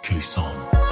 کیسان.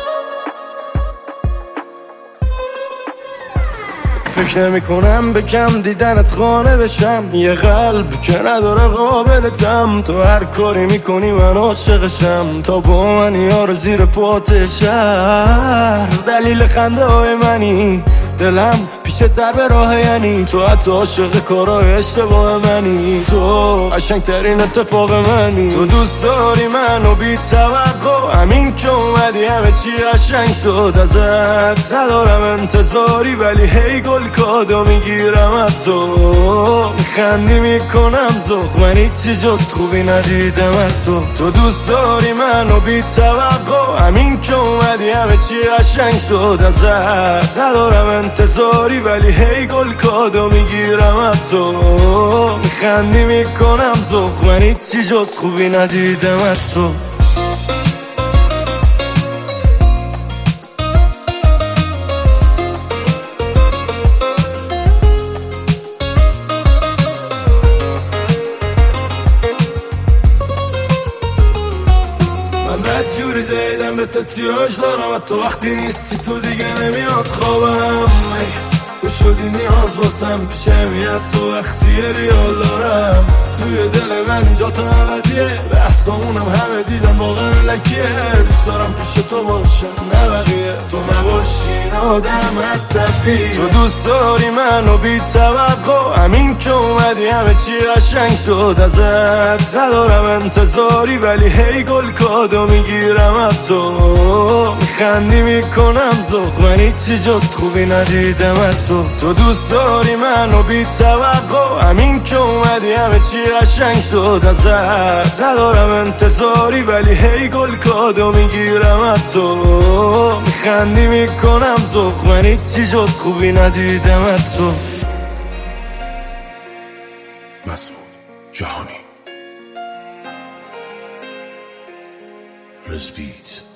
فکر نمی کنم به کم دیدنت خانه بشم، یه قلب که نداره قابلتم. تو هر کاری میکنی من عاشقشم، تا با من یارو زیر پات شهر. دلیل خنده های منی، دلم پیشه تر به راه، یعنی تو حتی عاشق کارای اشتباه منی. تو قشنگ ترین اتفاق منی. تو دوست داری منو بی توقع، همین که اومدی همه چی قشنگ شد. ازت ندارم انتظاری، ولی هی گل کادو میگیرم از تو. میخندی میکنم زخ، من هیچی جز خوبی ندیدم از تو. تو دوست داری منو بی توقع، همین که اومدی همه چی قشنگ شد. ازت ندارم انتظاری، ولی هی گل کادو میگیرم از تو. میخندی میکنم زخ، من هیچی جز خوبی ندیدم از تو. جوری جایدم به تتیاج دارم، تو وقتی نیستی تو دیگه نمیاد خوابم. تو شدی نیاز باسم، پیشم میاد تو وقتی ریال دارم. توی دل من جا تا نبدیه، بحثامونم همه دیدم واقعا لکیه. دوست دارم پیش تو باشم نه بقیه، تو نباشی این آدم عصبی. تو دوست داری منو بی توقع، همین که اومدی همه چی قشنگ شد. ازت ندارم انتظاری، ولی هی گل کادو میگیرم از تو. میخندی میکنم زخ، من هیچی جز خوبی ندیدم از تو. تو دوست داری منو بی توقع، همین که اومدی همه چی قشنگ شد. ازت ندارم انتظاری، ولی هی گل کادو میگیرم از تو. میخندی میکنم زخ، من هیچی جز خوبی ندیدم از تو. مسعود جهانی. رزبیت